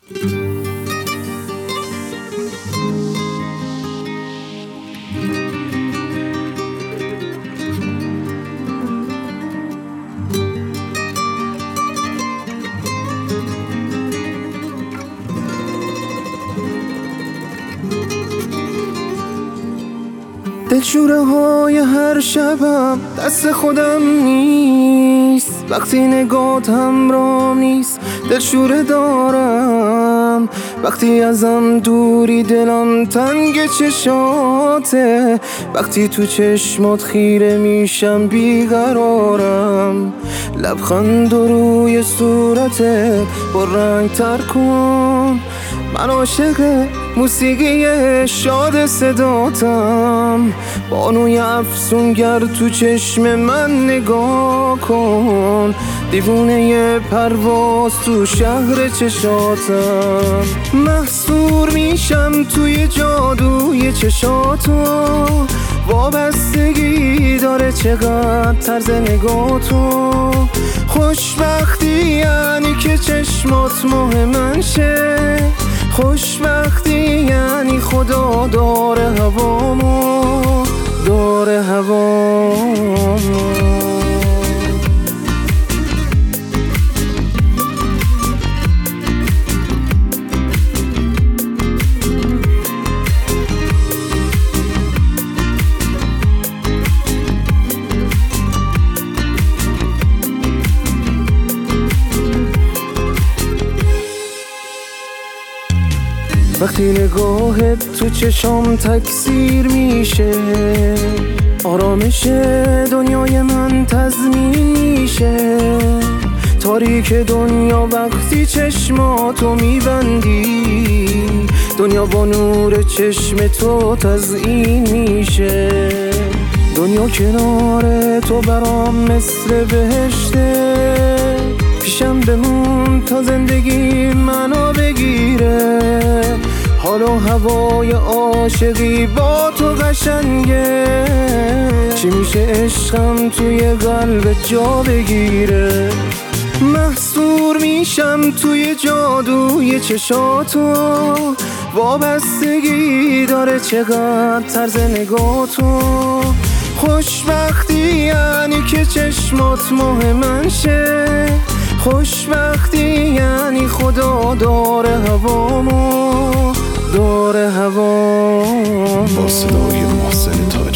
دلشوره های هر شبم دست خودم نیست، وقتی نگات همراهم نیست دلشوره دارم. وقتی ازم دوری دلم تنگ چشاته، وقتی تو چشمات خیره میشم بیقرارم. لبخند روی صورتت با رنگ تر کن، من عاشق موسیقی شاد صداتم. بانوی افسونگر تو چشم من نگاه کن، دیوونه پرواز تو شهر چشاتم. محصور میشم توی جادوی چشاتو، وابستگی داره چقدر طرز نگاتو. خوشبختی یعنی که چشمات ماه من شه، خوشبختی یعنی خدا داره هوامو، داره هوامو. وقتی نگاهت تو چشام تکثیر میشه، آرامش دنیای من تضمین میشه. تاریک دنیا وقتی چشماتو میبندی، دنیا با نور چشم تو تزیین میشه. دنیا کنار تو برام مثل بهشته، پیشم بمون تا زندگی منو بگیره. حال و هوای عاشقی با تو قشنگه، چی میشه عشقم توی قلب جا بگیره. محصور میشم توی جادوی چشاتو، وابستگی داره چقدر طرز نگاتو. خوشبختی یعنی که چشمات ماه من شه، خوشبختی یعنی خدا داره هوامو، داره هوامو. با صدای محسن